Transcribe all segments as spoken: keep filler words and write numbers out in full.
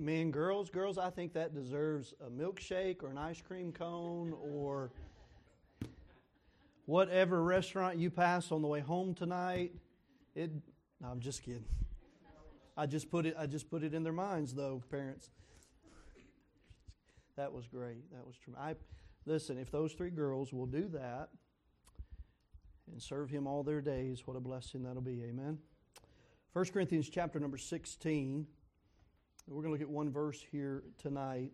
men, girls, girls, I think that deserves a milkshake or an ice cream cone or whatever restaurant you pass on the way home tonight. It. No, I'm just kidding. I just put it. I just put it in their minds, though, parents. That was great. That was true. I listen. If those three girls will do that and serve Him all their days, what a blessing that'll be. Amen. First Corinthians chapter number sixteen. We're going to look at one verse here tonight.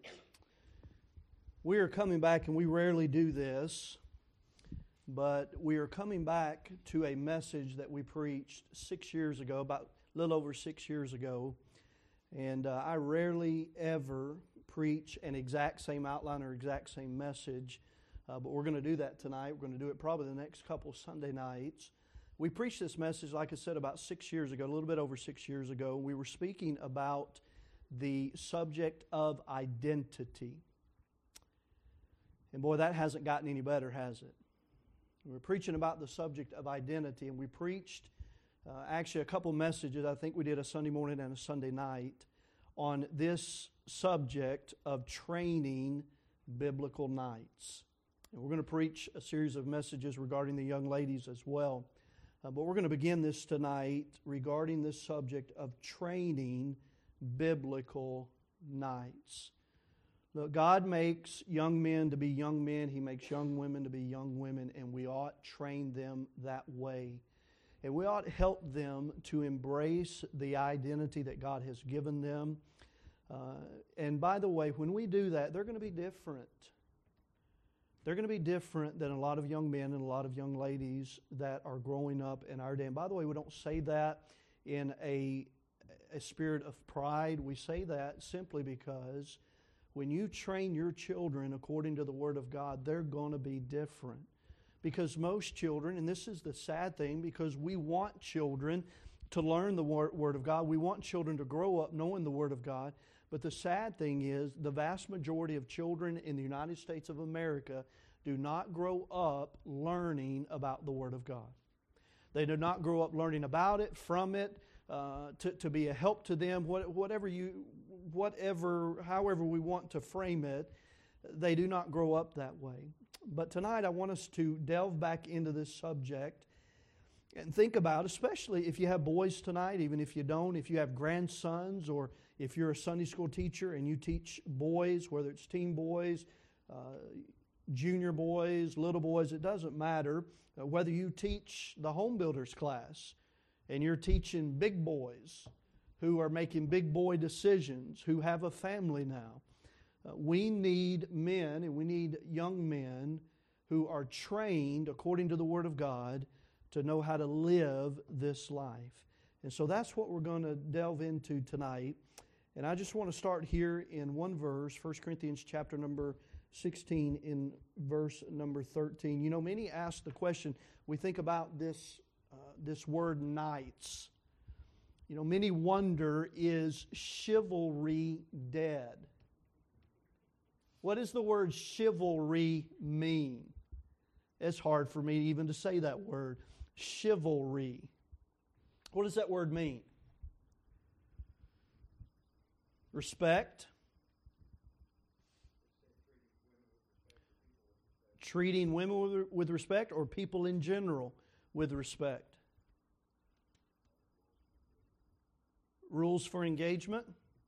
We are coming back, and we rarely do this, but we are coming back to a message that we preached six years ago, about a little over six years ago. And uh, I rarely ever preach an exact same outline or exact same message, uh, but we're going to do that tonight. We're going to do it probably the next couple Sunday nights. We preached this message, like I said, about six years ago, a little bit over six years ago. We were speaking about the subject of identity. And boy, that hasn't gotten any better, has it? We were preaching about the subject of identity, and we preached uh, actually a couple messages. I think we did a Sunday morning and a Sunday night on this subject of training biblical knights. And we're going to preach a series of messages regarding the young ladies as well. Uh, but we're going to begin this tonight regarding this subject of training biblical knights. Look, God makes young men to be young men. He makes young women to be young women, and we ought train them that way. And we ought help them to embrace the identity that God has given them. Uh, and by the way, when we do that, they're going to be different. They're going to be different than a lot of young men and a lot of young ladies that are growing up in our day. And by the way, we don't say that in a a spirit of pride. We say that simply because when you train your children according to the Word of God, they're going to be different. Because most children, and this is the sad thing, because we want children to learn the Word of God. We want children to grow up knowing the Word of God. But the sad thing is the vast majority of children in the United States of America do not grow up learning about the Word of God. They do not grow up learning about it, from it, Uh, to, to be a help to them, what, whatever you, whatever, however we want to frame it, they do not grow up that way. But tonight I want us to delve back into this subject and think about, especially if you have boys tonight, even if you don't, if you have grandsons, or if you're a Sunday school teacher and you teach boys, whether it's teen boys, uh, junior boys, little boys, it doesn't matter. Uh, whether you teach the home builders class, and you're teaching big boys who are making big boy decisions, who have a family now. Uh, we need men and we need young men who are trained according to the Word of God to know how to live this life. And so that's what we're going to delve into tonight. And I just want to start here in one verse, First Corinthians chapter number sixteen, in verse number thirteen. You know, many ask the question, we think about this Uh, this word knights. You know, many wonder, is chivalry dead? What does the word chivalry mean? It's hard for me even to say that word. Chivalry. What does that word mean? Respect. Treating women with respect, or people in general with respect. Rules for engagement.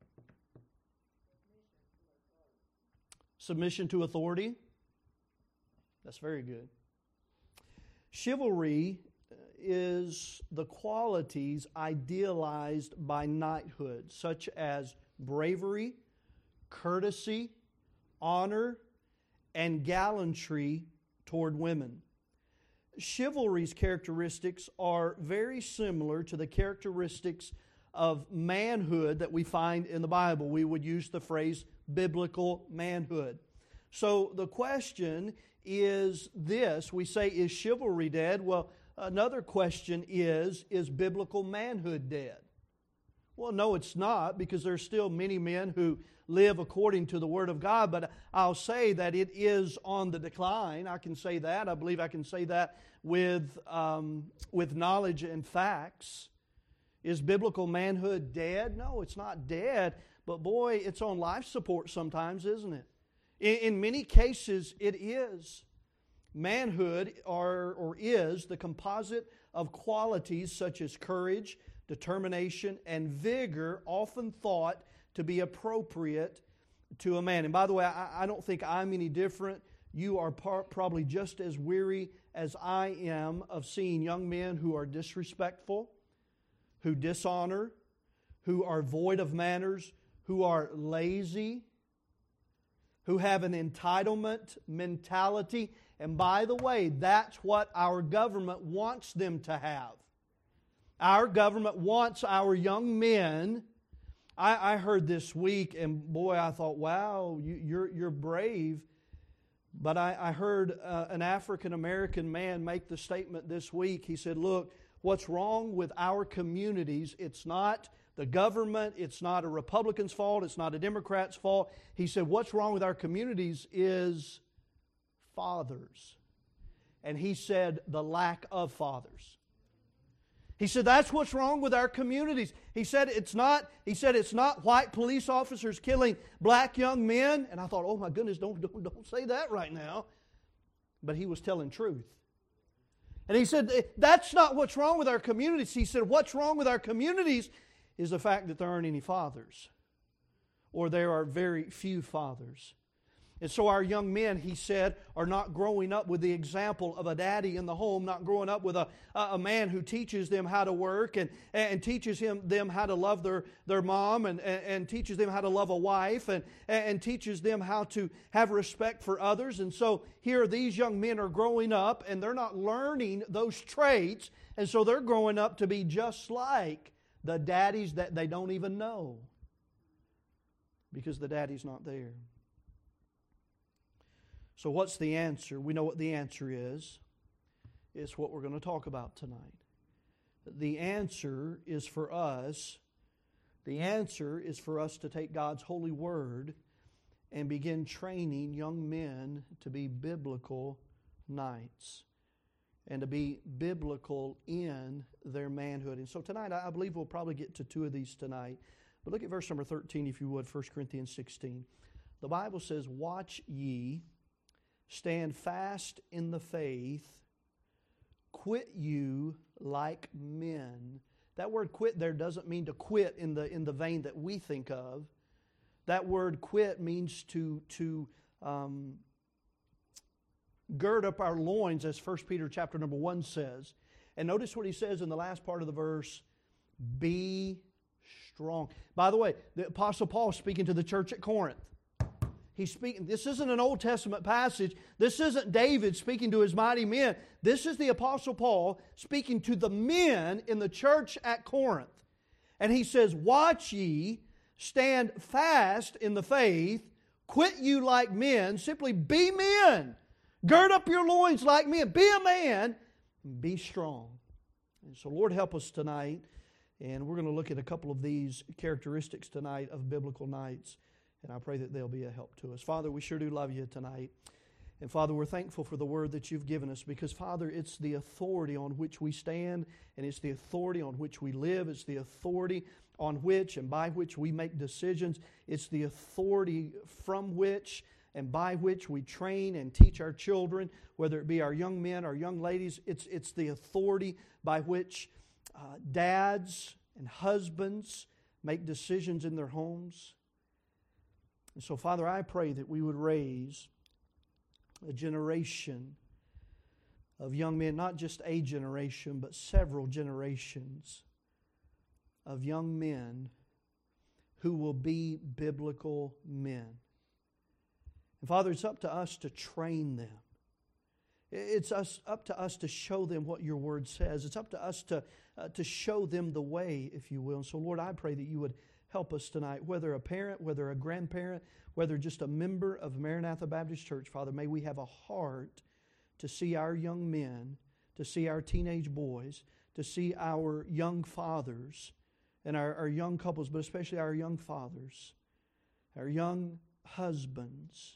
Submission to authority. That's very good. Chivalry is the qualities idealized by knighthood, such as bravery, courtesy, honor, and gallantry toward women. Chivalry's characteristics are very similar to the characteristics of manhood that we find in the Bible. We would use the phrase biblical manhood. So the question is this. We say, is chivalry dead? Well, another question is, is biblical manhood dead? Well, no, it's not, because there's still many men who live according to the Word of God, but I'll say that it is on the decline. I can say that. I believe I can say that with, um, with knowledge and facts. Is biblical manhood dead? No, it's not dead, But boy, it's on life support sometimes, isn't it? In, in many cases, it is. Manhood are, or is the composite of qualities such as courage, determination, and vigor, often thought to be appropriate to a man. And by the way, I, I don't think I'm any different. You are par- probably just as weary as I am of seeing young men who are disrespectful, who dishonor, who are void of manners, who are lazy, who have an entitlement mentality. And by the way, that's what our government wants them to have. Our government wants our young men. I, I heard this week, and boy, I thought, wow, you, you're, you're brave. But I, I heard uh, an African-American man make the statement this week. He said, look, what's wrong with our communities, it's not the government, it's not a Republican's fault, it's not a Democrat's fault. He said, what's wrong with our communities is fathers. And he said, the lack of fathers. He said, that's what's wrong with our communities. He said, it's not, he said, it's not white police officers killing black young men. And I thought, oh my goodness, don't, don't, don't say that right now. But he was telling truth. And he said, that's not what's wrong with our communities. He said, what's wrong with our communities is the fact that there aren't any fathers. Or there are very few fathers. And so our young men, he said, are not growing up with the example of a daddy in the home, not growing up with a, a man who teaches them how to work and, and teaches him, them how to love their, their mom and, and, and teaches them how to love a wife and, and teaches them how to have respect for others. And so here these young men are growing up and they're not learning those traits. And so they're growing up to be just like the daddies that they don't even know because the daddy's not there. So what's the answer? We know what the answer is. It's what we're going to talk about tonight. The answer is for us, the answer is for us to take God's holy word and begin training young men to be biblical knights and to be biblical in their manhood. And so tonight, I believe we'll probably get to two of these tonight. But look at verse number thirteen, if you would, First Corinthians sixteen. The Bible says, watch ye, stand fast in the faith, quit you like men. That word quit there doesn't mean to quit in the in the vein that we think of. That word quit means to, to um, gird up our loins, as First Peter chapter number one says. And notice what he says in the last part of the verse, be strong. By the way, the Apostle Paul is speaking to the church at Corinth. He's speaking. This isn't an Old Testament passage. This isn't David speaking to his mighty men. This is the Apostle Paul speaking to the men in the church at Corinth. And he says, watch ye, stand fast in the faith, quit you like men, simply be men. Gird up your loins like men. Be a man, and be strong. And so Lord, help us tonight. And we're going to look at a couple of these characteristics tonight of biblical knights. And I pray that they'll be a help to us. Father, we sure do love you tonight. And Father, we're thankful for the word that you've given us because, Father, it's the authority on which we stand and it's the authority on which we live. It's the authority on which and by which we make decisions. It's the authority from which and by which we train and teach our children, whether it be our young men or young ladies. It's, it's the authority by which uh, dads and husbands make decisions in their homes. And so, Father, I pray that we would raise a generation of young men, not just a generation, but several generations of young men who will be biblical men. And Father, it's up to us to train them. It's us, up to us to show them what your word says. It's up to us to, uh, to show them the way, if you will. And so, Lord, I pray that you would help us tonight, whether a parent, whether a grandparent, whether just a member of Maranatha Baptist Church, Father, may we have a heart to see our young men, to see our teenage boys, to see our young fathers and our, our young couples, but especially our young fathers, our young husbands,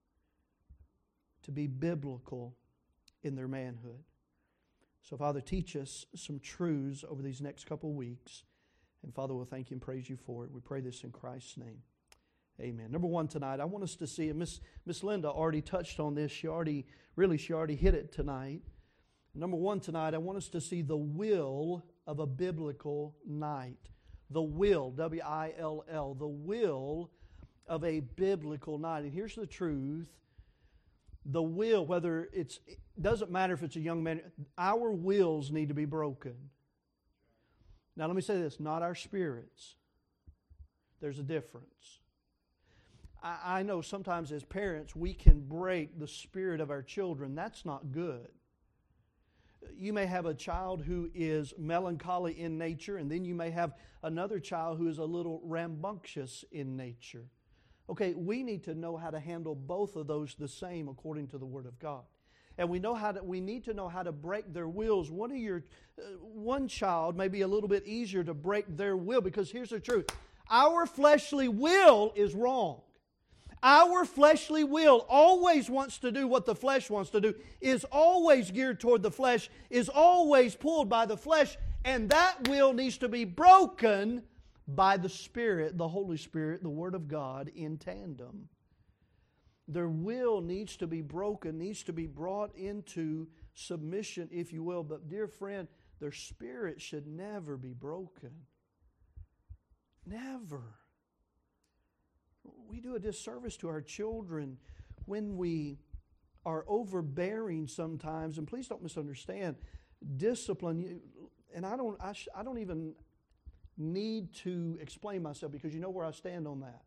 to be biblical in their manhood. So, Father, teach us some truths over these next couple weeks. And Father, we'll thank you and praise you for it. We pray this in Christ's name. Amen. Number one tonight, I want us to see, and Miss Miss Linda already touched on this. She already, really, she already hit it tonight. Number one tonight, I want us to see the will of a biblical night. The will, W I L L, the will of a biblical night. And here's the truth. The will, whether it's, it doesn't matter if it's a young man, our wills need to be broken. Now let me say this, not our spirits. There's a difference. I, I know sometimes as parents we can break the spirit of our children. That's not good. You may have a child who is melancholy in nature, and then you may have another child who is a little rambunctious in nature. Okay, we need to know how to handle both of those the same according to the Word of God. And we know how to, we need to know how to break their wills. One of your, uh, one child may be a little bit easier to break their will, because here's the truth. Our fleshly will is wrong. Our fleshly will always wants to do what the flesh wants to do, is always geared toward the flesh, is always pulled by the flesh, and that will needs to be broken by the Spirit, the Holy Spirit, the Word of God in tandem. Their will needs to be broken, needs to be brought into submission, if you will. But dear friend, their spirit should never be broken. Never. We do a disservice to our children when we are overbearing sometimes. And please don't misunderstand. Discipline, and I don't, I, sh- I don't even need to explain myself, because you know where I stand on that.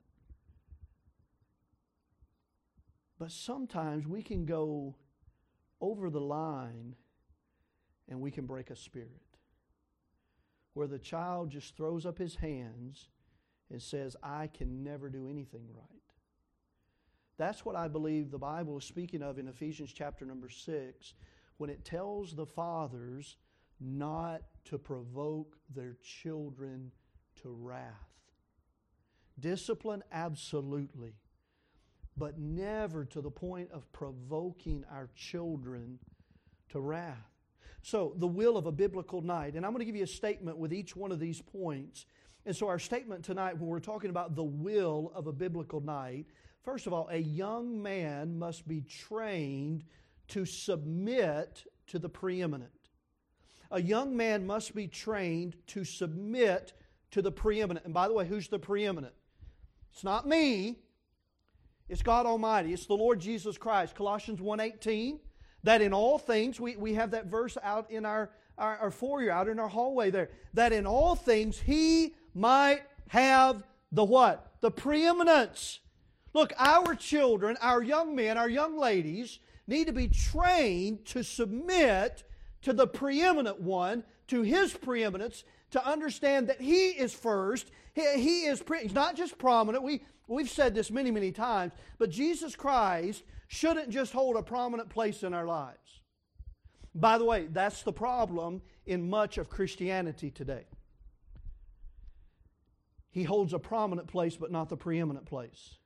But sometimes we can go over the line and we can break a spirit, where the child just throws up his hands and says, I can never do anything right. That's what I believe the Bible is speaking of in Ephesians chapter number six, when it tells the fathers not to provoke their children to wrath. Discipline, absolutely, but never to the point of provoking our children to wrath. So, the will of a biblical night. And I'm going to give you a statement with each one of these points. And so our statement tonight, when we're talking about the will of a biblical night, first of all, a young man must be trained to submit to the preeminent. A young man must be trained to submit to the preeminent. And by the way, who's the preeminent? It's not me. It's God Almighty. It's the Lord Jesus Christ. Colossians one eighteen, that in all things, we, we have that verse out in our, our, our foyer, out in our hallway there, that in all things He might have the what? The preeminence. Look, our children, our young men, our young ladies need to be trained to submit to the preeminent one, to His preeminence, to understand that He is first. He, he is pre- He's not just prominent. We, we've said this many, many times, but Jesus Christ shouldn't just hold a prominent place in our lives. By the way, that's the problem in much of Christianity today. He holds a prominent place, but not the preeminent place.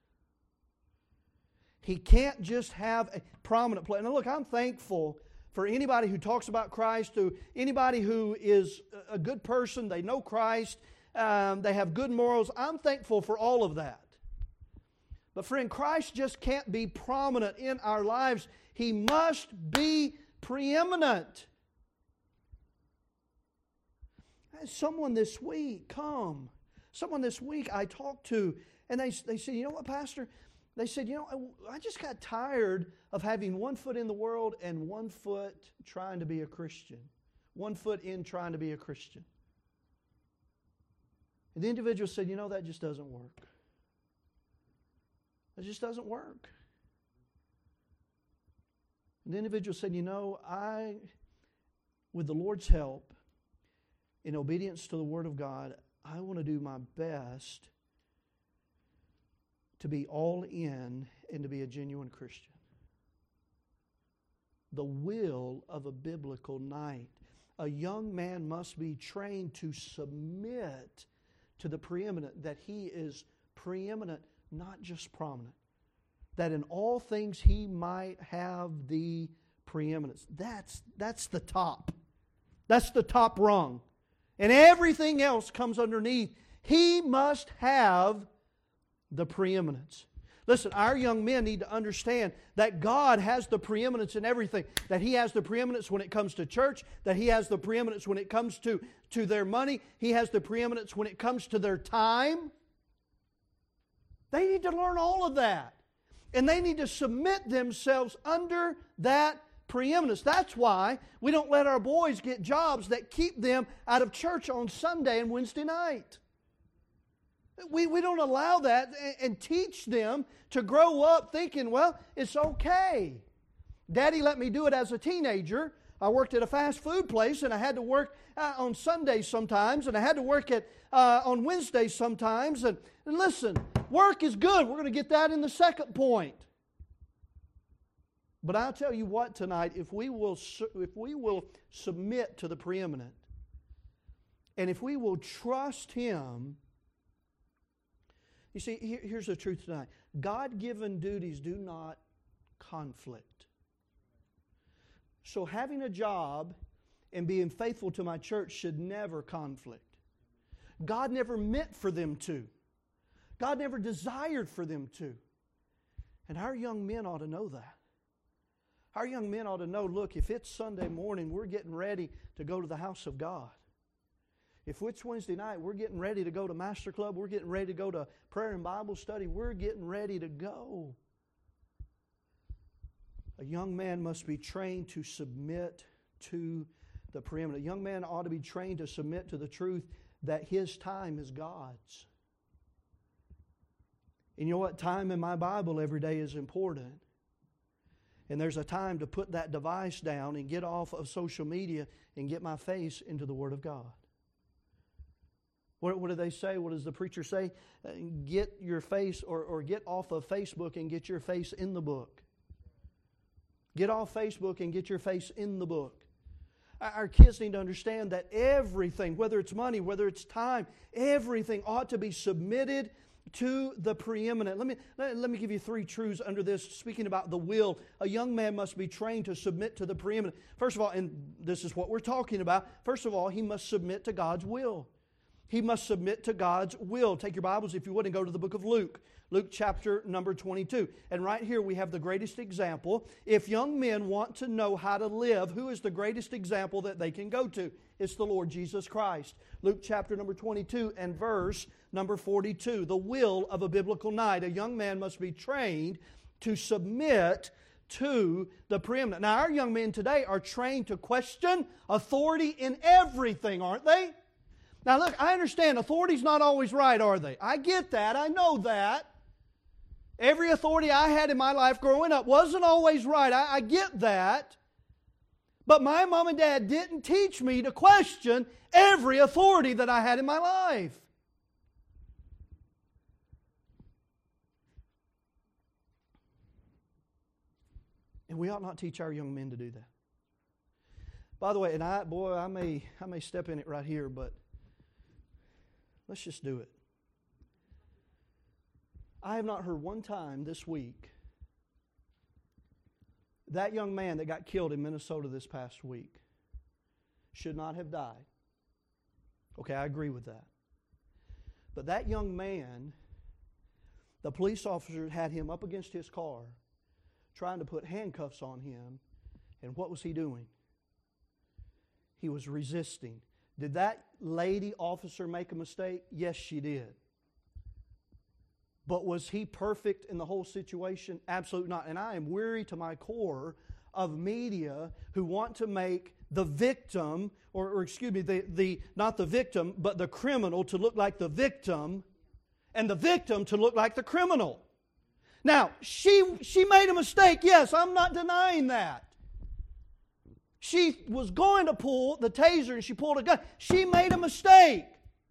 He can't just have a prominent place. Now look, I'm thankful for anybody who talks about Christ, to anybody who is a good person, they know Christ, um, they have good morals. I'm thankful for all of that. But friend, Christ just can't be prominent in our lives. He must be preeminent. Someone this week, come. Someone this week I talked to, and they, they said, you know what, Pastor? They said, you know, I just got tired of having one foot in the world and one foot trying to be a Christian. One foot in trying to be a Christian. And the individual said, you know, that just doesn't work. It just doesn't work. And the individual said, you know, I, with the Lord's help, in obedience to the Word of God, I want to do my best to be all in and to be a genuine Christian. The will of a biblical night. A young man must be trained to submit to the preeminent, that he is preeminent, not just prominent. That in all things he might have the preeminence. That's, that's the top. That's the top rung. and everything else comes underneath. He must have the preeminence. Listen, our young men need to understand that God has the preeminence in everything. That He has the preeminence when it comes to church. That He has the preeminence when it comes to, to their money. He has the preeminence when it comes to their time. They need to learn all of that. And they need to submit themselves under that preeminence. That's why we don't let our boys get jobs that keep them out of church on Sunday and Wednesday night. We, we don't allow that and, and teach them to grow up thinking, well, it's okay. Daddy let me do it as a teenager. I worked at a fast food place, and I had to work uh, on Sundays sometimes, and I had to work at uh, on Wednesdays sometimes. And, and listen, work is good. We're going to get that in the second point. But I'll tell you what tonight, if we will, if we will submit to the preeminent, and if we will trust Him. You see, here, here's the truth tonight. God-given duties do not conflict. So having a job and being faithful to my church should never conflict. God never meant for them to. God never desired for them to. And our young men ought to know that. Our young men ought to know, look, if it's Sunday morning, we're getting ready to go to the house of God. If it's Wednesday night, we're getting ready to go to Master Club. We're getting ready to go to prayer and Bible study. We're getting ready to go. A young man must be trained to submit to the preeminent. A young man ought to be trained to submit to the truth that his time is God's. And you know what? Time in my Bible every day is important. And there's a time to put that device down and get off of social media and get my face into the Word of God. What, what do they say? What does the preacher say? Uh, get your face or, or get off of Facebook and get your face in the book. Get off Facebook and get your face in the book. Our kids need to understand that everything, whether it's money, whether it's time, everything ought to be submitted to the preeminent. Let me, let, let me give you three truths under this. Speaking about the will, a young man must be trained to submit to the preeminent. First of all, and this is what we're talking about, first of all, he must submit to God's will. He must submit to God's will. Take your Bibles, if you would, and go to the book of Luke. Luke chapter number twenty-two. And right here we have the greatest example. If young men want to know how to live, who is the greatest example that they can go to? It's the Lord Jesus Christ. Luke chapter number twenty-two and verse number forty-two. The will of a biblical knight. A young man must be trained to submit to the preeminent. Now our young men today are trained to question authority in everything, aren't they? Now look, I understand authority's not always right, are they? I get that. I know that. Every authority I had in my life growing up wasn't always right. I, I get that. But my mom and dad didn't teach me to question every authority that I had in my life. And we ought not teach our young men to do that. By the way, and I, boy, I may, I may step in it right here, but let's just do it. I have not heard one time this week that young man that got killed in Minnesota this past week should not have died. Okay, I agree with that. But that young man, the police officer had him up against his car trying to put handcuffs on him. And what was he doing? He was resisting. Did that lady officer make a mistake? Yes, she did. But was he perfect in the whole situation? Absolutely not. And I am weary to my core of media who want to make the victim, or, or excuse me, the, the not the victim, but the criminal to look like the victim, and the victim to look like the criminal. Now, she she made a mistake. Yes, I'm not denying that. She was going to pull the taser and she pulled a gun. She made a mistake.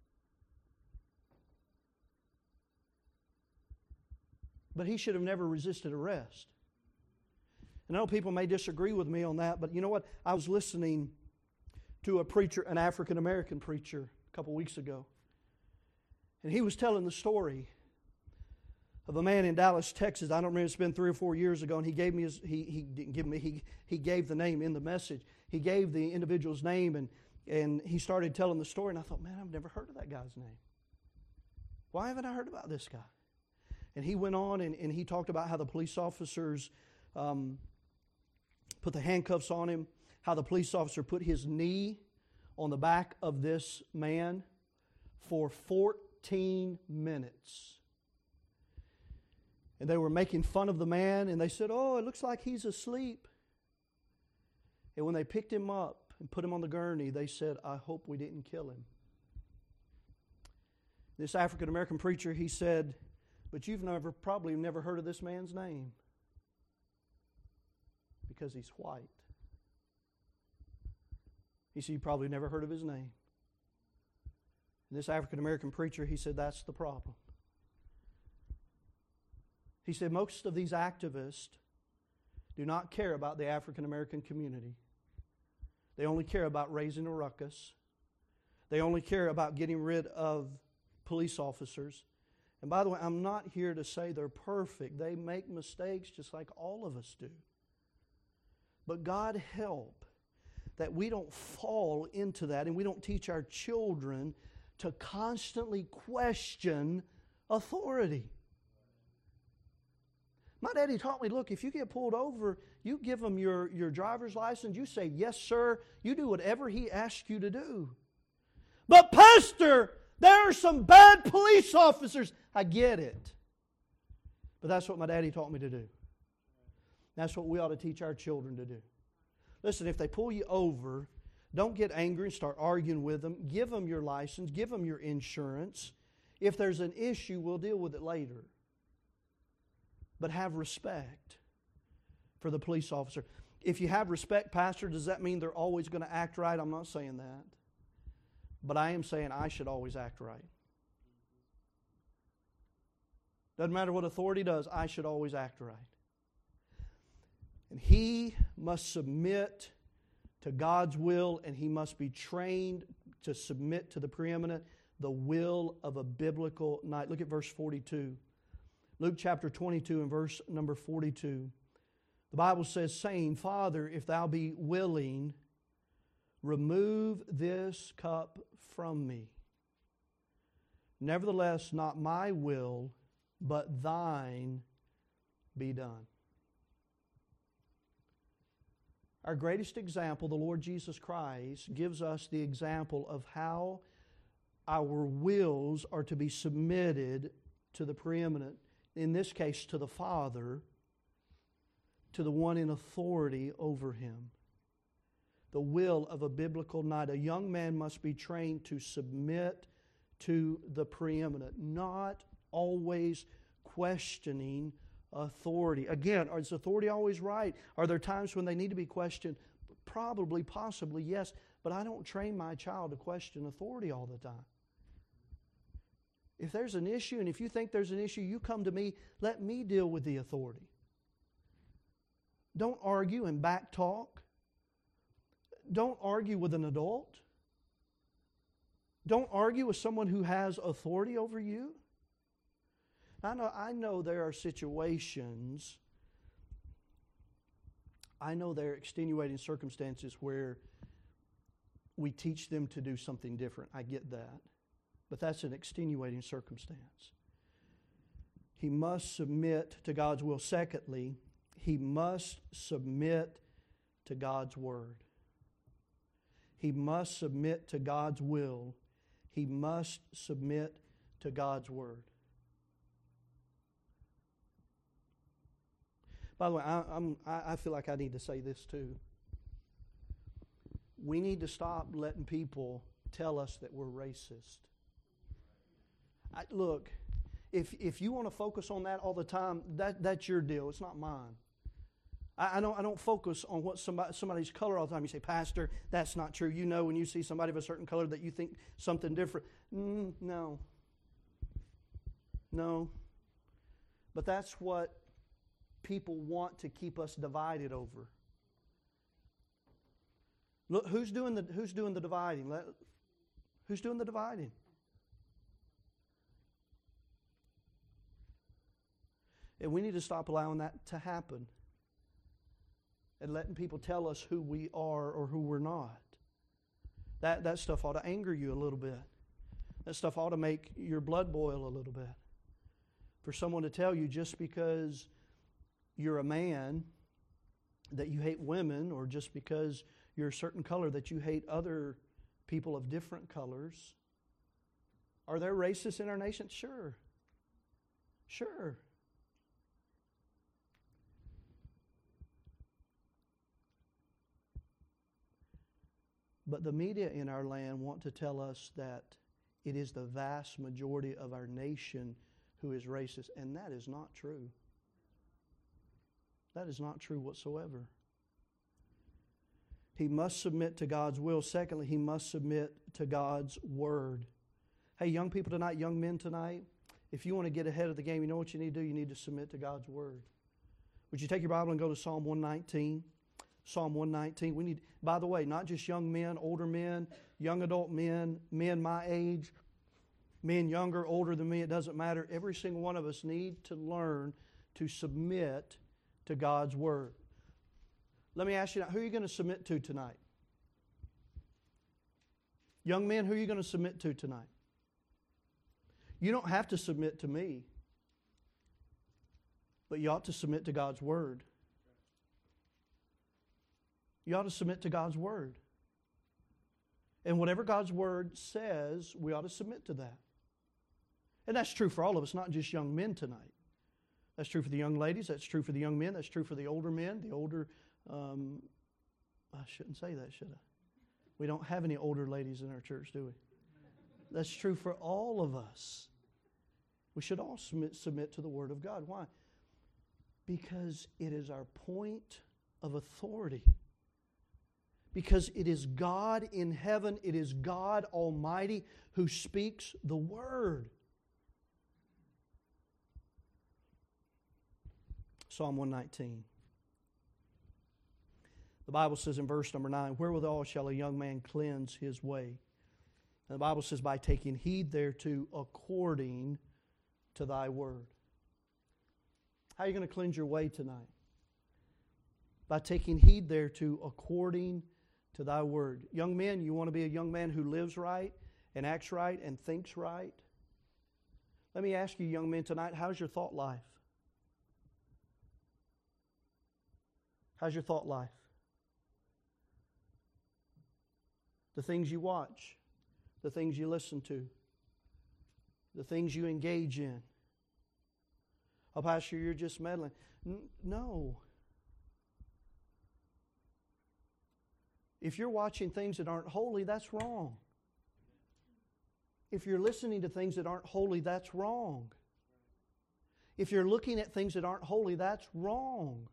But he should have never resisted arrest. And I know people may disagree with me on that, but you know what? I was listening to a preacher, an African-American preacher, a couple weeks ago. And he was telling the story of a man in Dallas, Texas. I don't remember, it's been three or four years ago, and he gave me his, he, he didn't give me, he, he gave the name in the message. He gave the individual's name, and And he started telling the story, and I thought, man, I've never heard of that guy's name. Why haven't I heard about this guy? And he went on and, and he talked about how the police officers um, put the handcuffs on him, how the police officer put his knee on the back of this man for fourteen minutes. And they were making fun of the man, and they said, oh, it looks like he's asleep. And when they picked him up and put him on the gurney, they said, I hope we didn't kill him. This African-American preacher, he said, but you've never probably never heard of this man's name because he's white. He said, you probably never heard of his name. And this African-American preacher, he said, that's the problem. He said, most of these activists do not care about the African-American community. They only care about raising a ruckus. They only care about getting rid of police officers. And by the way, I'm not here to say they're perfect. They make mistakes just like all of us do. But God help that we don't fall into that and we don't teach our children to constantly question authority. My daddy taught me, look, if you get pulled over, you give him your, your driver's license, you say, yes, sir, you do whatever he asks you to do. But Pastor, there are some bad police officers. I get it. But that's what my daddy taught me to do. That's what we ought to teach our children to do. Listen, if they pull you over, don't get angry and start arguing with them. Give them your license. Give them your insurance. If there's an issue, we'll deal with it later. But have respect for the police officer. If you have respect, Pastor, does that mean they're always going to act right? I'm not saying that. But I am saying I should always act right. Doesn't matter what authority does, I should always act right. And he must submit to God's will, and he must be trained to submit to the preeminent, the will of a biblical knight. Look at verse forty-two. Luke chapter twenty-two and verse number forty-two. The Bible says, saying, Father, if thou be willing, remove this cup from me. Nevertheless, not my will, but thine be done. Our greatest example, the Lord Jesus Christ, gives us the example of how our wills are to be submitted to the preeminent, in this case to the Father, to the one in authority over him. The will of a biblical knight. A young man must be trained to submit to the preeminent, not always questioning authority. Again, is authority always right? Are there times when they need to be questioned? Probably, possibly, yes, but I don't train my child to question authority all the time. If there's an issue, and if you think there's an issue, you come to me, let me deal with the authority. Don't argue and back talk. Don't argue with an adult. Don't argue with someone who has authority over you. I know, I know there are situations, I know there are extenuating circumstances where we teach them to do something different. I get that. But that's an extenuating circumstance. He must submit to God's will. Secondly, he must submit to God's word. He must submit to God's will. He must submit to God's word. By the way, I, I'm, I feel like I need to say this too. We need to stop letting people tell us that we're racist. I, look, if if you want to focus on that all the time, that that's your deal. It's not mine. I, I don't I don't focus on what somebody somebody's color all the time. You say, Pastor, that's not true. You know when you see somebody of a certain color that you think something different. Mm, no. No. But that's what people want to keep us divided over. Look, who's doing the who's doing the dividing? Let, who's doing the dividing? And we need to stop allowing that to happen and letting people tell us who we are or who we're not. That, that stuff ought to anger you a little bit. That stuff ought to make your blood boil a little bit. For someone to tell you just because you're a man that you hate women, or just because you're a certain color that you hate other people of different colors. Are there racists in our nation? Sure. Sure. But the media in our land want to tell us that it is the vast majority of our nation who is racist, and that is not true. That is not true whatsoever. He must submit to God's will. Secondly, he must submit to God's Word. Hey, young people tonight, young men tonight, if you want to get ahead of the game, you know what you need to do? You need to submit to God's Word. Would you take your Bible and go to Psalm one nineteen? Psalm one nineteen. We need, by the way, not just young men, older men, young adult men, men my age, men younger, older than me, it doesn't matter. Every single one of us need to learn to submit to God's Word. Let me ask you now, who are you going to submit to tonight? Young men, who are you going to submit to tonight? You don't have to submit to me, but you ought to submit to God's Word. You ought to submit to God's Word. And whatever God's Word says, we ought to submit to that. And that's true for all of us, not just young men tonight. That's true for the young ladies. That's true for the young men. That's true for the older men, the older... Um, I shouldn't say that, should I? We don't have any older ladies in our church, do we? That's true for all of us. We should all submit, submit to the Word of God. Why? Because it is our point of authority. Because it is God in heaven, it is God Almighty who speaks the Word. Psalm one nineteen. The Bible says in verse number nine, wherewithal shall a young man cleanse his way? And the Bible says, by taking heed thereto according to thy word. How are you going to cleanse your way tonight? By taking heed thereto according to thy word. Young men, you want to be a young man who lives right and acts right and thinks right? Let me ask you, young men, tonight, how's your thought life? How's your thought life? The things you watch, the things you listen to, the things you engage in. Oh, Pastor, you're just meddling. N- no. If you're watching things that aren't holy, that's wrong. If you're listening to things that aren't holy, that's wrong. If you're looking at things that aren't holy, that's wrong.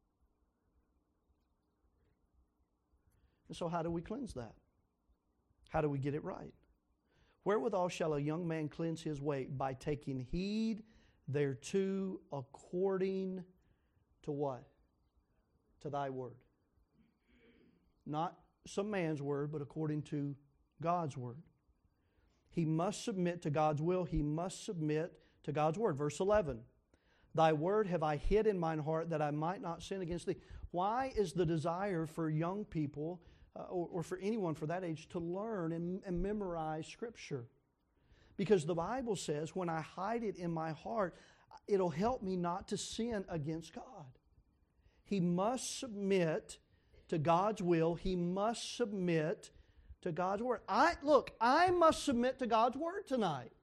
And so how do we cleanse that? How do we get it right? Wherewithal shall a young man cleanse his way? By taking heed thereto according to what? To thy word. Not some man's word, but according to God's word. He must submit to God's will. He must submit to God's word. Verse eleven. Thy word have I hid in mine heart that I might not sin against thee. Why is the desire for young people Uh, or, or for anyone for that age to learn and, and memorize Scripture? Because the Bible says, when I hide it in my heart, it'll help me not to sin against God. He must submit to God's will. He must submit to God's Word. I look, I must submit to God's Word tonight.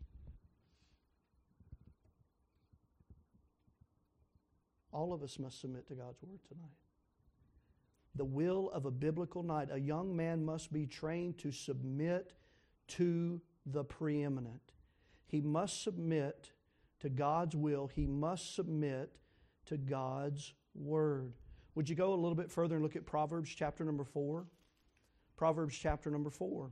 All of us must submit to God's Word tonight. The will of a biblical knight. A young man must be trained to submit to the preeminent. He must submit to God's will. He must submit to God's Word. Would you go a little bit further and look at Proverbs chapter number four? Proverbs chapter number four.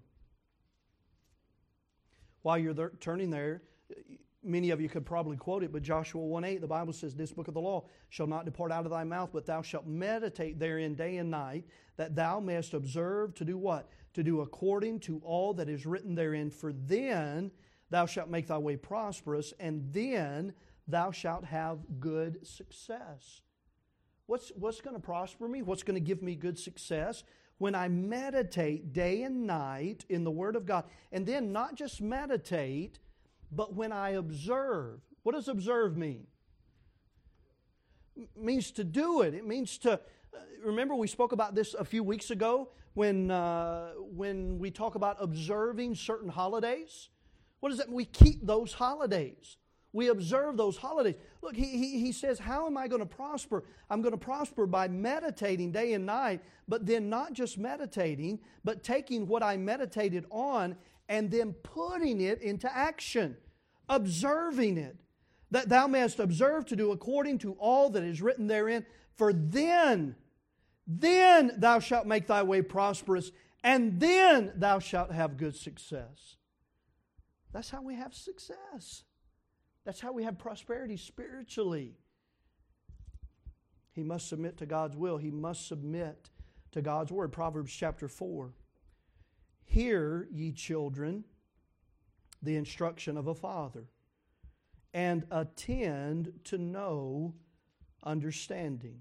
While you're there, turning there, many of you could probably quote it, but Joshua one eight, the Bible says, this book of the law shall not depart out of thy mouth, but thou shalt meditate therein day and night, that thou mayest observe to do what? To do according to all that is written therein. For then thou shalt make thy way prosperous, and then thou shalt have good success. What's, what's going to prosper me? What's going to give me good success? when I meditate day and night in the Word of God, and then not just meditate, but when I observe. What does observe mean? It means to do it. It means to, remember we spoke about this a few weeks ago when, uh, when we talk about observing certain holidays. What does that mean? We keep those holidays. We observe those holidays. Look, he, he, he says, how am I going to prosper? I'm going to prosper by meditating day and night, but then not just meditating, but taking what I meditated on and then putting it into action, observing it. That thou mayest observe to do according to all that is written therein, for then, then thou shalt make thy way prosperous, and then thou shalt have good success. That's how we have success. That's how we have prosperity spiritually. He must submit to God's will. He must submit to God's Word. Proverbs chapter four. Hear, ye children, the instruction of a father, and attend to know understanding.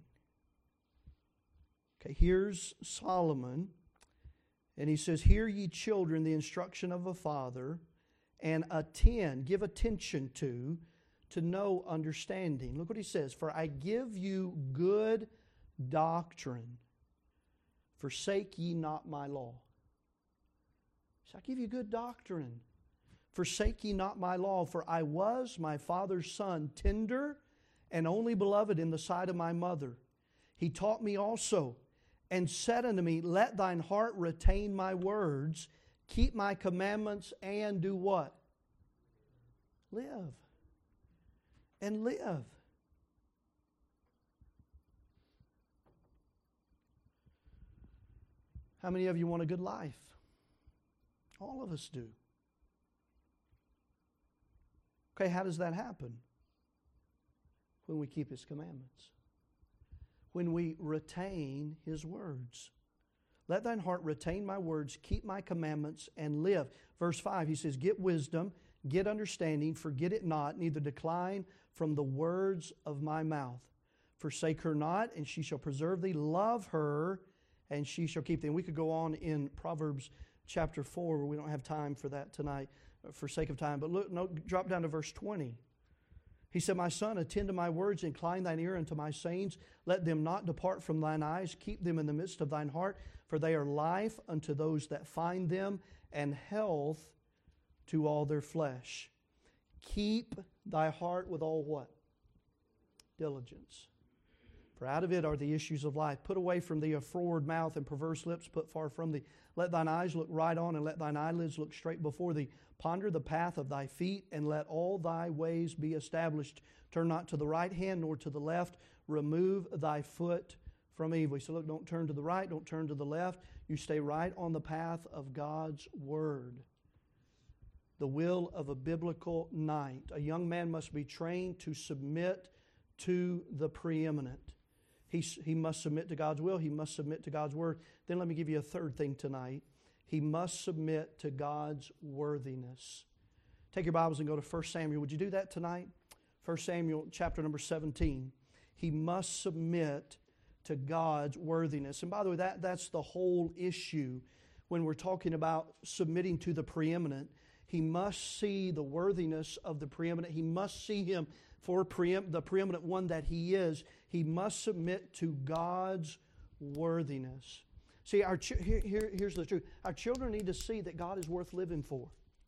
Okay, here's Solomon, and he says, hear, ye children, the instruction of a father, and attend, give attention to, to know understanding. Look what he says. For I give you good doctrine. Forsake ye not my law. So I give you good doctrine. Forsake ye not my law. For I was my father's son, tender and only beloved in the sight of my mother. He taught me also, and said unto me, let thine heart retain my words, keep my commandments, and do what? Live. And live. How many of you want a good life? All of us do. Okay, how does that happen? When we keep His commandments. When we retain His words. Let thine heart retain my words, keep my commandments, and live. Verse five, he says, get wisdom, get understanding, forget it not, neither decline from the words of my mouth. Forsake her not, and she shall preserve thee. Love her, and she shall keep thee. And we could go on in Proverbs chapter four, where we don't have time for that tonight, for sake of time. But look, no, drop down to verse twenty. He said, my son, attend to my words, incline thine ear unto my sayings. Let them not depart from thine eyes. Keep them in the midst of thine heart, for they are life unto those that find them, and health to all their flesh. Keep thy heart with all what? Diligence. For out of it are the issues of life. Put away from thee a froward mouth and perverse lips, put far from thee. Let thine eyes look right on, and let thine eyelids look straight before thee. Ponder the path of thy feet, and let all thy ways be established. Turn not to the right hand, nor to the left. Remove thy foot from evil. So look, don't turn to the right, don't turn to the left. You stay right on the path of God's Word. The will of a biblical knight. A young man must be trained to submit to the preeminent. He, he must submit to God's will. He must submit to God's Word. Then let me give you a third thing tonight. He must submit to God's worthiness. Take your Bibles and go to First Samuel. Would you do that tonight? First Samuel chapter number seventeen. He must submit to God's worthiness. And by the way, that, that's the whole issue when we're talking about submitting to the preeminent. He must see the worthiness of the preeminent. He must see Him for preem- the preeminent one that He is. He must submit to God's worthiness. See, our ch- here, here, here's the truth. Our children need to see that God is worth living for.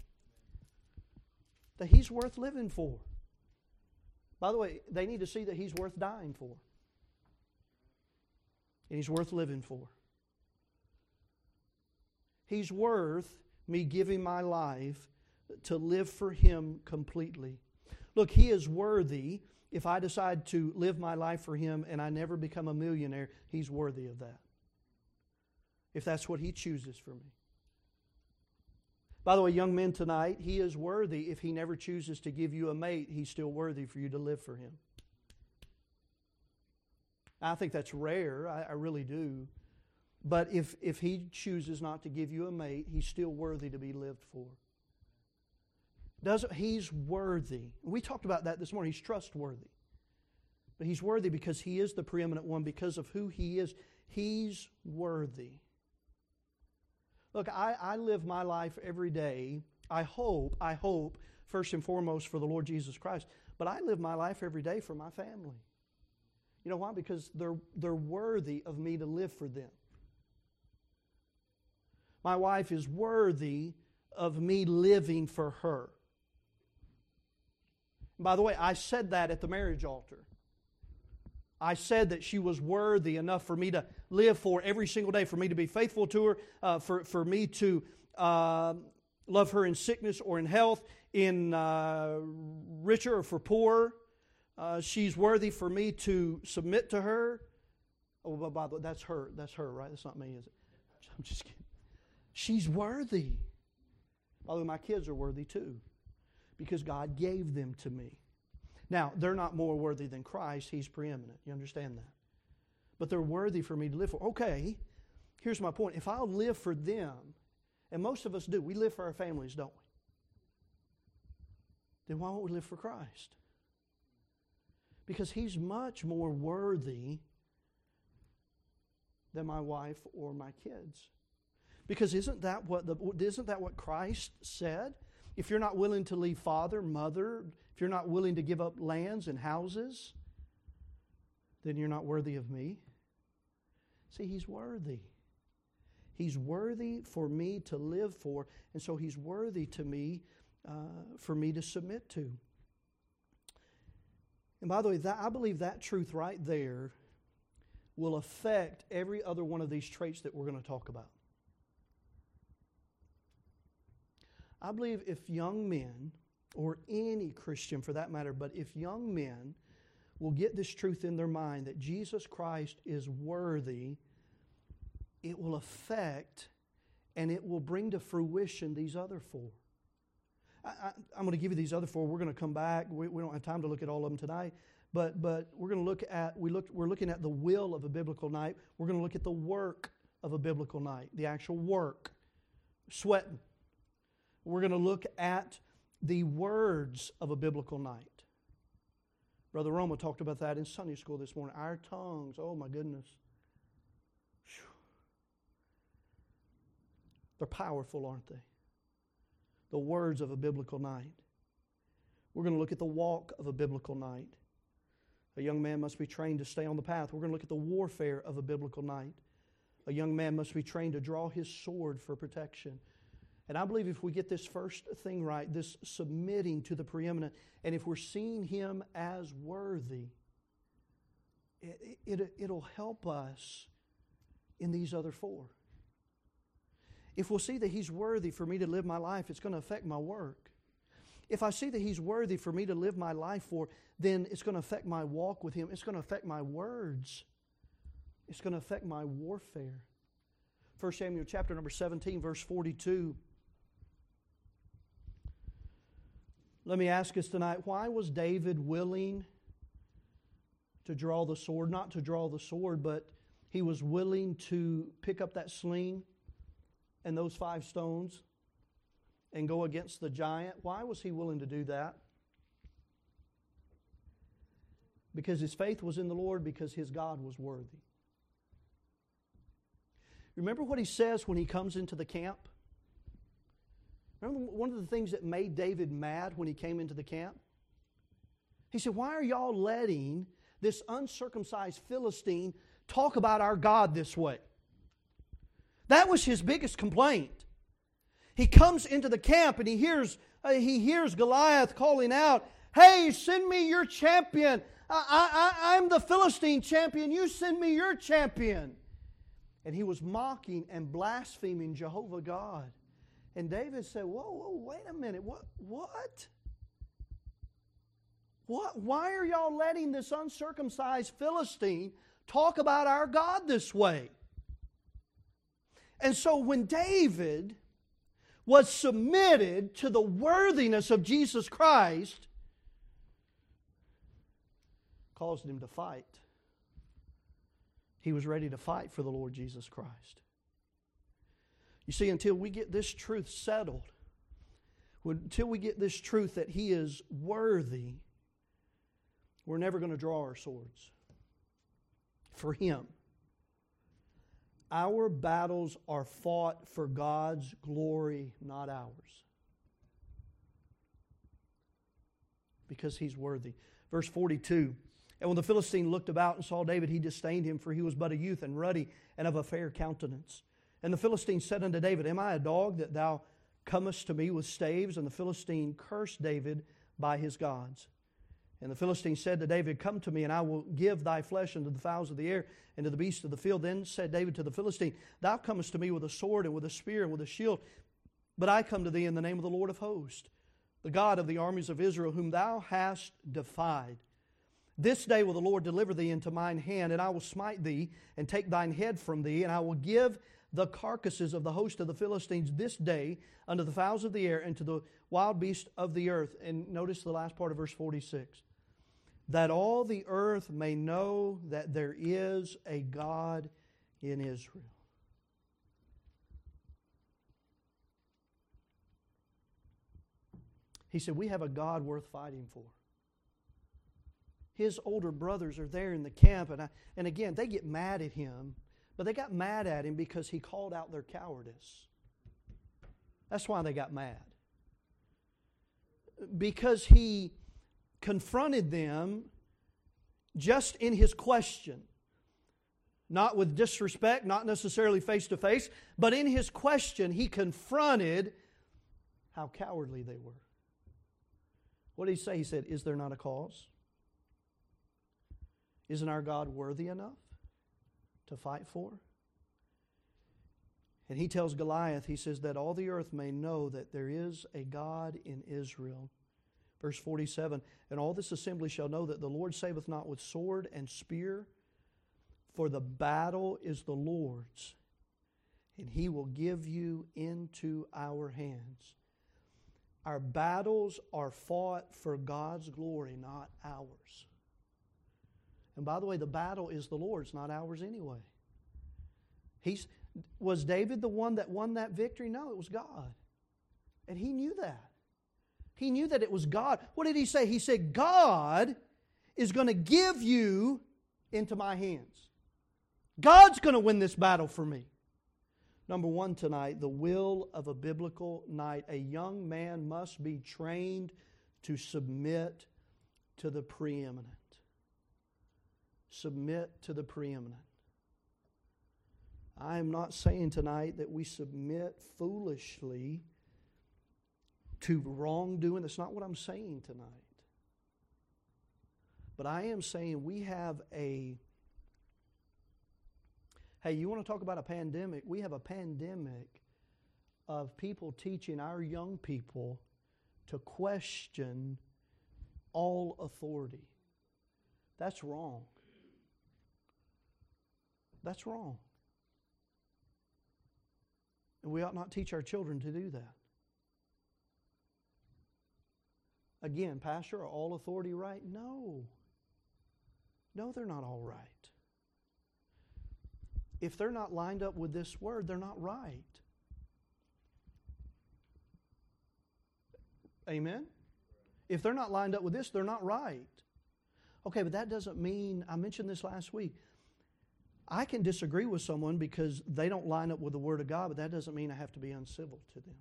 That He's worth living for. By the way, they need to see that He's worth dying for. And He's worth living for. He's worth me giving my life to live for Him completely. Look, He is worthy. If I decide to live my life for Him and I never become a millionaire, He's worthy of that. If that's what He chooses for me. By the way, young men tonight, He is worthy. If He never chooses to give you a mate, He's still worthy for you to live for Him. I think that's rare. I, I really do. But if, if He chooses not to give you a mate, He's still worthy to be lived for. Doesn't, he's worthy. We talked about that this morning. He's trustworthy. But He's worthy because He is the preeminent one. Because of who He is, He's worthy. Look, I, I live my life every day, I hope, I hope, first and foremost for the Lord Jesus Christ, but I live my life every day for my family. You know why? Because they're, they're worthy of me to live for them. My wife is worthy of me living for her. And by the way, I said that at the marriage altar. I said that she was worthy enough for me to live for every single day, for me to be faithful to her, uh, for, for me to uh, love her in sickness or in health, in uh, richer or for poorer. Uh, she's worthy for me to submit to her. Oh, but by the way, that's her. That's her, right? That's not me, is it? I'm just kidding. She's worthy. By the way, my kids are worthy too, because God gave them to me. Now, they're not more worthy than Christ. He's preeminent. You understand that? But they're worthy for me to live for. Okay, here's my point. If I'll live for them, and most of us do, we live for our families, don't we? Then why won't we live for Christ? Because He's much more worthy than my wife or my kids. Because isn't that what the, isn't that what Christ said? If you're not willing to leave father, mother, if you're not willing to give up lands and houses, then you're not worthy of me. See, He's worthy. He's worthy for me to live for, and so He's worthy to me uh, for me to submit to. And by the way, that, I believe that truth right there will affect every other one of these traits that we're going to talk about. I believe if young men, or any Christian for that matter, but if young men will get this truth in their mind that Jesus Christ is worthy, it will affect and it will bring to fruition these other four. I, I, I'm going to give you these other four. We're going to come back. We, we don't have time to look at all of them tonight. But, but we're going to look at, we looked, we're looking at the will of a biblical knight. We're going to look at the work of a biblical knight, the actual work, sweating. We're going to look at the words of a biblical knight. Brother Roma talked about that in Sunday school this morning. Our tongues, oh my goodness. Whew. They're powerful, aren't they? The words of a biblical knight. We're going to look at the walk of a biblical knight. A young man must be trained to stay on the path. We're going to look at the warfare of a biblical knight. A young man must be trained to draw his sword for protection. And I believe if we get this first thing right, this submitting to the preeminent, and if we're seeing Him as worthy, it, it, it'll help us in these other four. If we'll see that He's worthy for me to live my life, it's going to affect my work. If I see that He's worthy for me to live my life for, then it's going to affect my walk with Him. It's going to affect my words. It's going to affect my warfare. First Samuel chapter number seventeen, verse forty-two. Let me ask us tonight, why was David willing to draw the sword? Not to draw the sword, but he was willing to pick up that sling and those five stones and go against the giant. Why was he willing to do that? Because his faith was in the Lord, because his God was worthy. Remember what he says when he comes into the camp? Remember one of the things that made David mad when he came into the camp? He said, why are y'all letting this uncircumcised Philistine talk about our God this way? That was his biggest complaint. He comes into the camp and he hears, uh, he hears Goliath calling out, hey, send me your champion. I, I, I'm the Philistine champion. You send me your champion. And he was mocking and blaspheming Jehovah God. And David said, whoa, whoa, wait a minute. What? What? What? Why are y'all letting this uncircumcised Philistine talk about our God this way? And so when David was submitted to the worthiness of Jesus Christ, caused him to fight. He was ready to fight for the Lord Jesus Christ. You see, until we get this truth settled, until we get this truth that He is worthy, we're never going to draw our swords for Him. Our battles are fought for God's glory, not ours. Because He's worthy. Verse forty-two, and when the Philistine looked about and saw David, he disdained him, for he was but a youth and ruddy and of a fair countenance. And the Philistine said unto David, Am I a dog that thou comest to me with staves? And the Philistine cursed David by his gods. And the Philistine said to David, Come to me, and I will give thy flesh unto the fowls of the air and to the beasts of the field. Then said David to the Philistine, Thou comest to me with a sword and with a spear and with a shield, but I come to thee in the name of the Lord of hosts, the God of the armies of Israel, whom thou hast defied. This day will the Lord deliver thee into mine hand, and I will smite thee and take thine head from thee, and I will give the carcasses of the host of the Philistines this day unto the fowls of the air and to the wild beasts of the earth. And notice the last part of verse forty-six. That all the earth may know that there is a God in Israel. He said, we have a God worth fighting for. His older brothers are there in the camp, and, I, and again, they get mad at him, but they got mad at him because he called out their cowardice. That's why they got mad. Because he confronted them just in his question. Not with disrespect, not necessarily face to face, but in his question he confronted how cowardly they were. What did he say? He said, Is there not a cause? Isn't our God worthy enough to fight for? And he tells Goliath, he says, that all the earth may know that there is a God in Israel. Verse forty-seven, and all this assembly shall know that the Lord saveth not with sword and spear, for the battle is the Lord's, and He will give you into our hands. Our battles are fought for God's glory, not ours. And by the way, the battle is the Lord's, not ours anyway. He's, was David the one that won that victory? No, it was God. And he knew that. He knew that it was God. What did he say? He said, God is going to give you into my hands. God's going to win this battle for me. Number one tonight, the will of a biblical knight. A young man must be trained to submit to the preeminent. Submit to the preeminent. I am not saying tonight that we submit foolishly to wrongdoing. That's not what I'm saying tonight. But I am saying we have a... Hey, you want to talk about a pandemic? We have a pandemic of people teaching our young people to question all authority. That's wrong. That's wrong. And we ought not teach our children to do that. Again, Pastor, are all authority right? No. No, they're not all right. If they're not lined up with this word, they're not right. Amen? If they're not lined up with this, they're not right. Okay, but that doesn't mean, I mentioned this last week, I can disagree with someone because they don't line up with the Word of God, but that doesn't mean I have to be uncivil to them.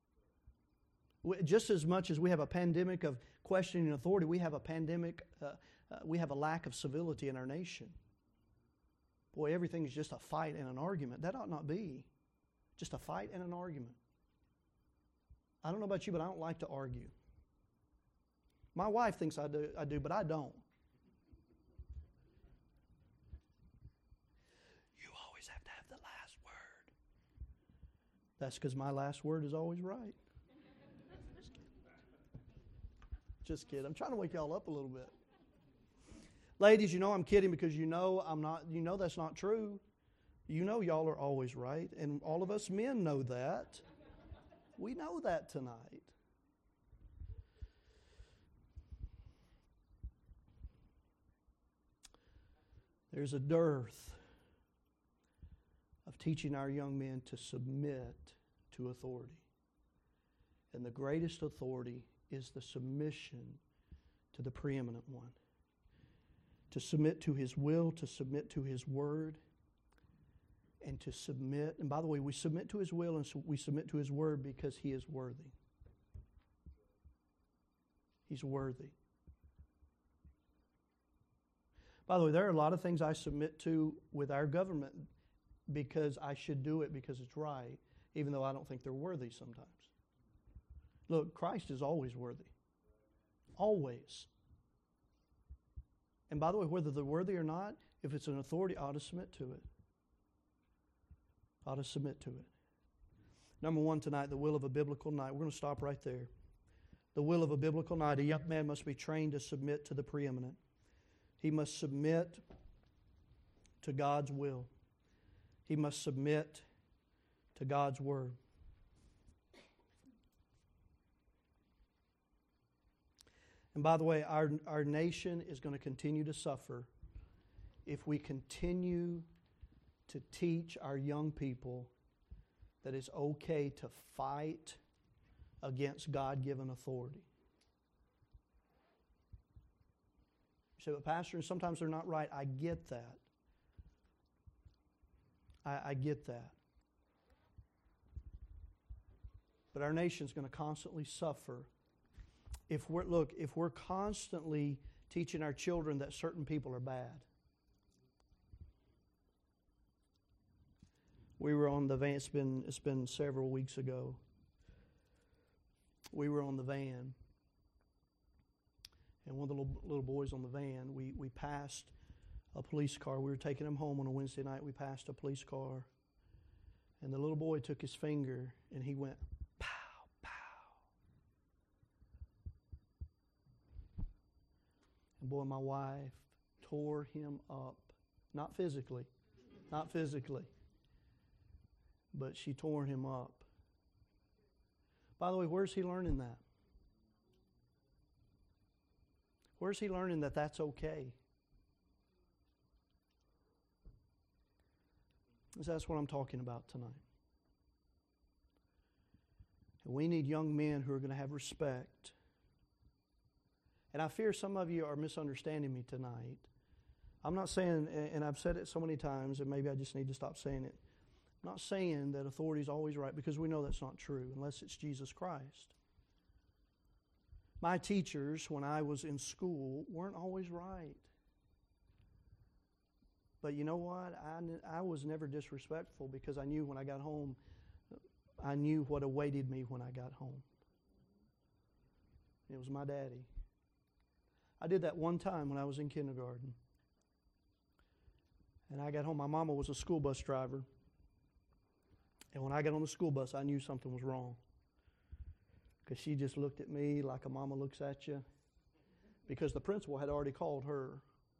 Just as much as we have a pandemic of questioning authority, we have a pandemic, uh, uh, we have a lack of civility in our nation. Boy, everything is just a fight and an argument. That ought not be. Just a fight and an argument. I don't know about you, but I don't like to argue. My wife thinks I do, I do, but I don't. You always have to have the last word. That's because my last word is always right. Just kidding. I'm trying to wake y'all up a little bit. Ladies, you know I'm kidding because you know I'm not, you know that's not true. You know y'all are always right, and all of us men know that. We know that tonight. There's a dearth of teaching our young men to submit to authority. And the greatest authority is the submission to the preeminent one. To submit to His will, to submit to His word. and to submit. And by the way, we submit to His will and so we submit to His word because He is worthy. He's worthy. By the way, there are a lot of things I submit to with our government because I should do it because it's right, even though I don't think they're worthy sometimes. Look, Christ is always worthy. Always. And by the way, whether they're worthy or not, if it's an authority, I ought to submit to it. I ought to submit to it. Number one tonight, the will of a biblical knight. We're going to stop right there. The will of a biblical knight. A young man must be trained to submit to the preeminent. He must submit to God's will. He must submit to God's word. And by the way, our, our nation is going to continue to suffer if we continue to teach our young people that it's okay to fight against God-given authority. You say, but Pastor, sometimes they're not right. I get that. I, I get that. But our nation's going to constantly suffer if we're, look, if we're constantly teaching our children that certain people are bad. We were on the van, it's been, it's been several weeks ago. We were on the van. And one of the little, little boys on the van, we, we passed a police car. We were taking him home on a Wednesday night. We passed a police car. And the little boy took his finger and he went, pow, pow. And boy, my wife tore him up. Not physically. Not physically. But she tore him up. By the way, where's he learning that? Where's he learning that that's okay? That's what I'm talking about tonight. And we need young men who are going to have respect. And I fear some of you are misunderstanding me tonight. I'm not saying, and I've said it so many times, and maybe I just need to stop saying it. I'm not saying that authority is always right, because we know that's not true unless it's Jesus Christ. My teachers, when I was in school, weren't always right. But you know what? I, I was never disrespectful because I knew when I got home, I knew what awaited me when I got home. It was my daddy. I did that one time when I was in kindergarten. And I got home. My mama was a school bus driver. And when I got on the school bus, I knew something was wrong. Because she just looked at me like a mama looks at you. Because the principal had already called her.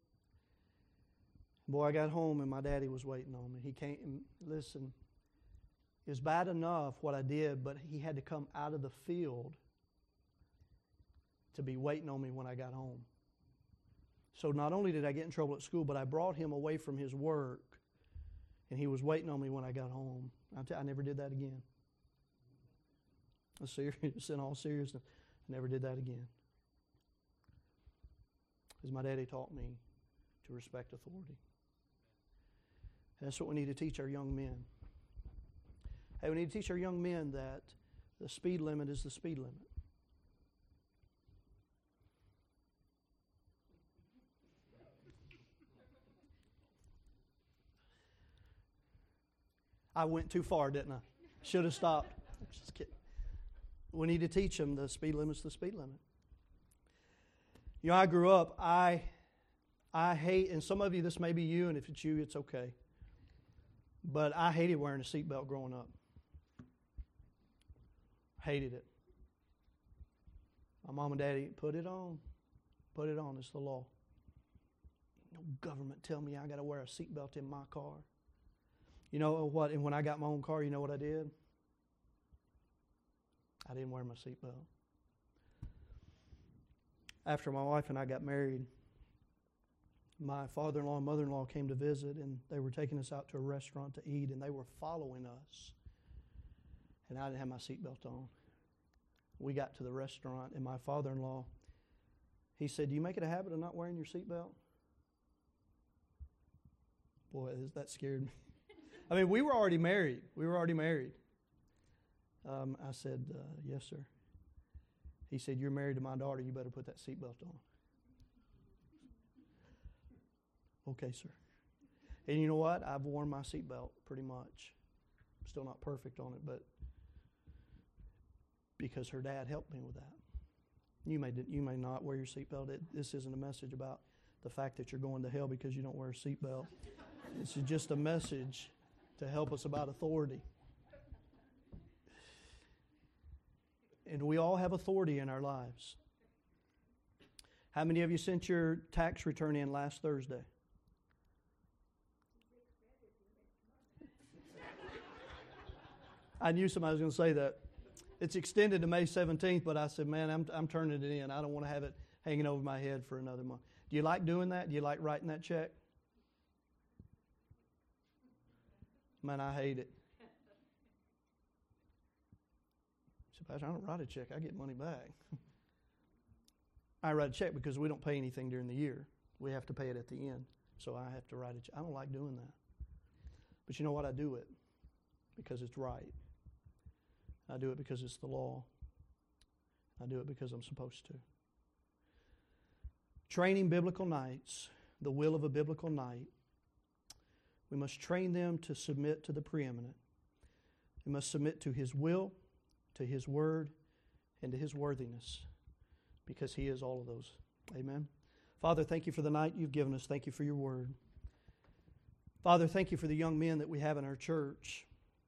Boy, I got home and my daddy was waiting on me. He came, listen, it was bad enough what I did, but he had to come out of the field to be waiting on me when I got home. So not only did I get in trouble at school, but I brought him away from his work, and he was waiting on me when I got home. I, t- I never did that again. I'm serious, in all seriousness, I never did that again. Because my daddy taught me to respect authority. That's what we need to teach our young men. Hey, we need to teach our young men that the speed limit is the speed limit. I went too far, didn't I? Should have stopped. Just kidding. We need to teach them the speed limit's the speed limit. You know, I grew up, I I hate, and some of you, this may be you, and if it's you, it's okay. But I hated wearing a seatbelt growing up. Hated it. My mom and daddy, put it on. Put it on. It's the law. No government tell me I got to wear a seatbelt in my car. You know what? And when I got my own car, you know what I did? I didn't wear my seatbelt. After my wife and I got married, my father-in-law and mother-in-law came to visit, and they were taking us out to a restaurant to eat, and they were following us. And I didn't have my seatbelt on. We got to the restaurant, and my father-in-law, he said, "Do you make it a habit of not wearing your seatbelt?" Boy, that scared me. I mean, we were already married. We were already married. Um, I said, uh, yes, sir. He said, you're married to my daughter. You better put that seatbelt on. Okay, sir. And you know what? I've worn my seatbelt pretty much. I'm still not perfect on it, but because her dad helped me with that. You may you may not wear your seatbelt. It, this isn't a message about the fact that you're going to hell because you don't wear a seatbelt. This is just a message to help us about authority. And we all have authority in our lives. How many of you sent your tax return in last Thursday? I knew somebody was going to say that. It's extended to May seventeenth, but I said, man, I'm, I'm turning it in. I don't want to have it hanging over my head for another month. Do you like doing that? Do you like writing that check? Man, I hate it. So, Pastor, I don't write a check. I get money back. I write a check because we don't pay anything during the year. We have to pay it at the end. So I have to write a check. I don't like doing that. But you know what? I do it because it's right. I do it because it's the law. I do it because I'm supposed to. Training biblical knights, the will of a biblical knight. We must train them to submit to the preeminent. We must submit to His will, to His word, and to His worthiness, because He is all of those. Amen. Father, thank you for the night you've given us. Thank you for your word. Father, thank you for the young men that we have in our church.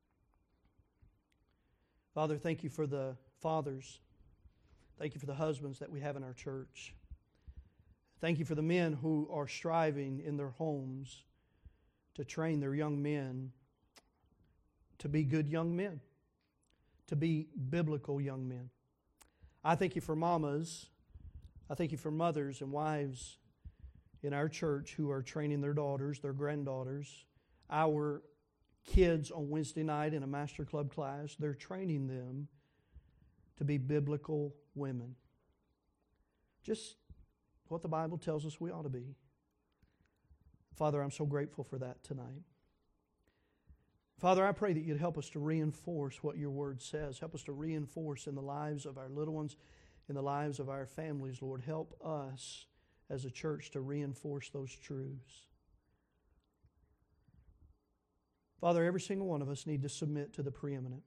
Father, thank you for the fathers. Thank you for the husbands that we have in our church. Thank you for the men who are striving in their homes to train their young men to be good young men, to be biblical young men. I thank you for mamas. I thank you for mothers and wives in our church who are training their daughters, their granddaughters, our kids on Wednesday night in a Master Club class. They're training them to be biblical women. Just what the Bible tells us we ought to be. Father, I'm so grateful for that tonight. Father, I pray that you'd help us to reinforce what your word says. Help us to reinforce in the lives of our little ones, in the lives of our families, Lord. Help us as a church to reinforce those truths. Father, every single one of us need to submit to the preeminent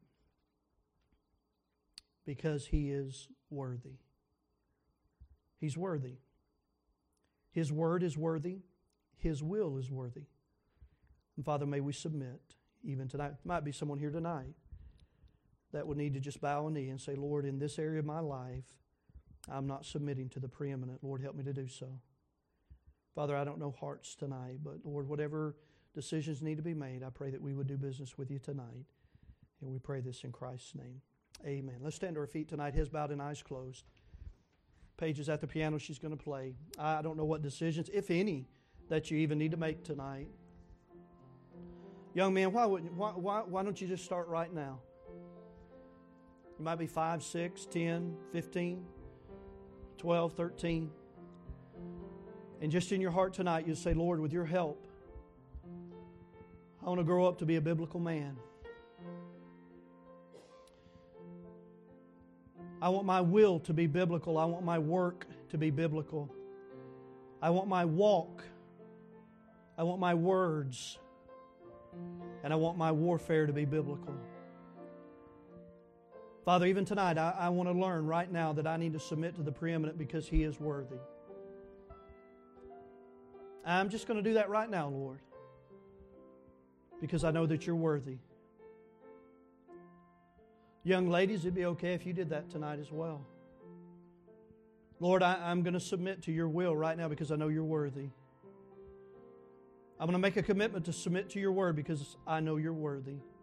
because He is worthy. He's worthy. His word is worthy. His will is worthy. And Father, may we submit even tonight. There might be someone here tonight that would need to just bow a knee and say, Lord, in this area of my life, I'm not submitting to the preeminent. Lord, help me to do so. Father, I don't know hearts tonight, but Lord, whatever decisions need to be made, I pray that we would do business with you tonight. And we pray this in Christ's name. Amen. Let's stand to our feet tonight, heads bowed and eyes closed. Paige is at the piano. She's going to play. I don't know what decisions, if any, that you even need to make tonight. Young man, why, wouldn't, why, why, why don't you just start right now? You might be five, six, ten, fifteen, twelve, thirteen. And just in your heart tonight, you say, Lord, with your help, I want to grow up to be a biblical man. I want my will to be biblical. I want my work to be biblical. I want my walk. I want my words. And I want my warfare to be biblical. Father, even tonight, I, I want to learn right now that I need to submit to the preeminent because He is worthy. I'm just going to do that right now, Lord, because I know that you're worthy. Young ladies, it'd be okay if you did that tonight as well. Lord, I, I'm going to submit to your will right now because I know you're worthy. I'm going to make a commitment to submit to your word because I know you're worthy.